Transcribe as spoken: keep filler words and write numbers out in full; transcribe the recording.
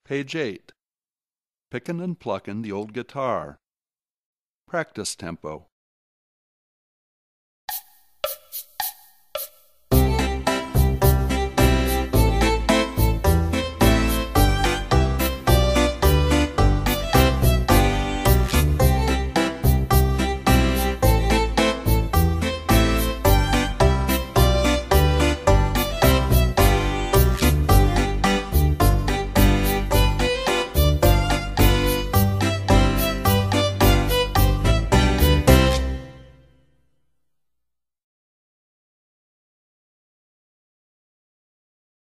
Page eight. Pickin' and Pluckin' the Old Guitar. Practice tempo.